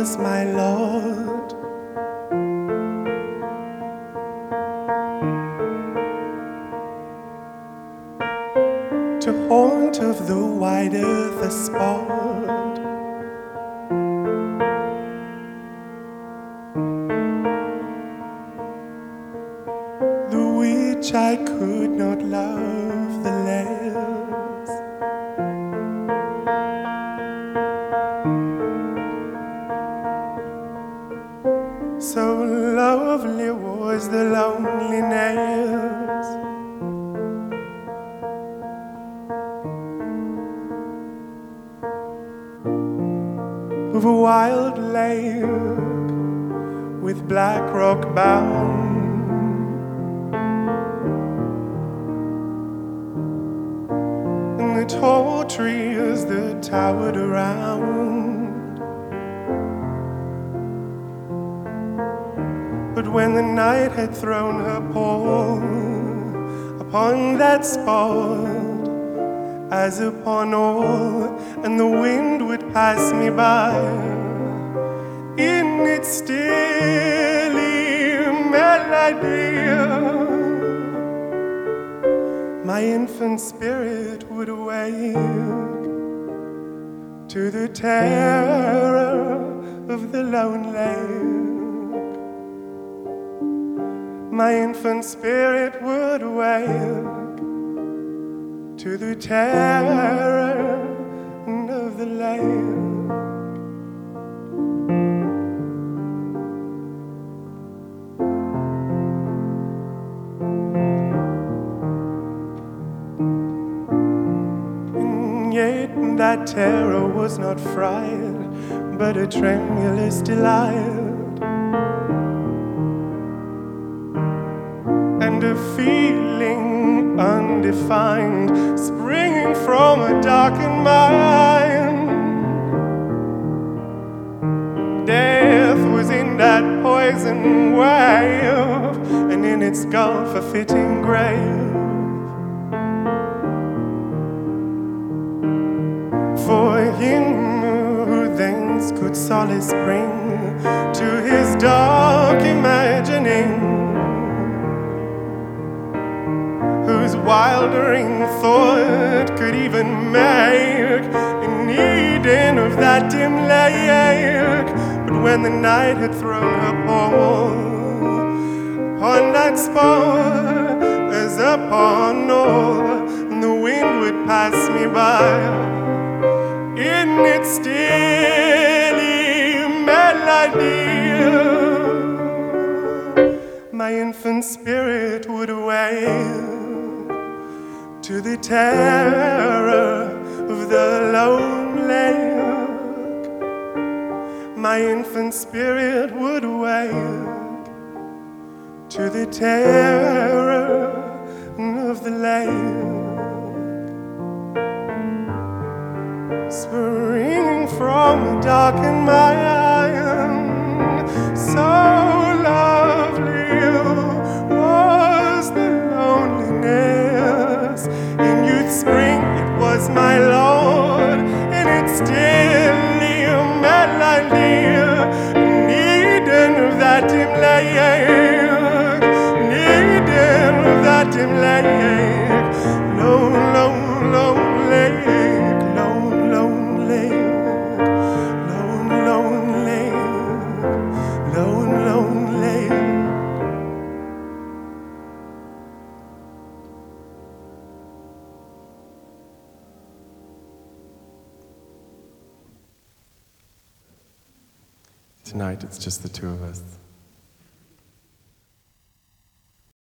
was my Lord. To haunt of the wide earth a spot, the which I could not love the less. So lovely was the loneliness of a wild lake with black rock bound, and the tall trees that towered around. But when the night had thrown her pall upon that spot, as upon all, and the wind would pass me by, in its stilly melody, my infant spirit would awake to the terror of the lone lake. My infant spirit would awake to the terror of the lake. And yet that terror was not fright, but a tremulous delight, and a feeling undefined springing from a darkened mind. Death was in that poison wave, and in its gulf a fitting grave. For him who thence could solace bring to his dark imagining, whose wildering thought could even make an Eden of that dim lake. But when the night had thrown her pall upon that spot, as upon all, and the wind would pass me by, in its stilly melody, my infant spirit would awake to the terror of the lone lake. My infant spirit would awake to the terror of the lake. Springing from a darkened mind, so lovely was the loneliness. In youth's spring it was my Lord, in its stilly melody, an Eden of that dim lake, an Eden of that dim lake. Lone, lone, lone lake, lone, lone lake, lone, lone lake, lone, lone lake. Tonight it's just the two of us.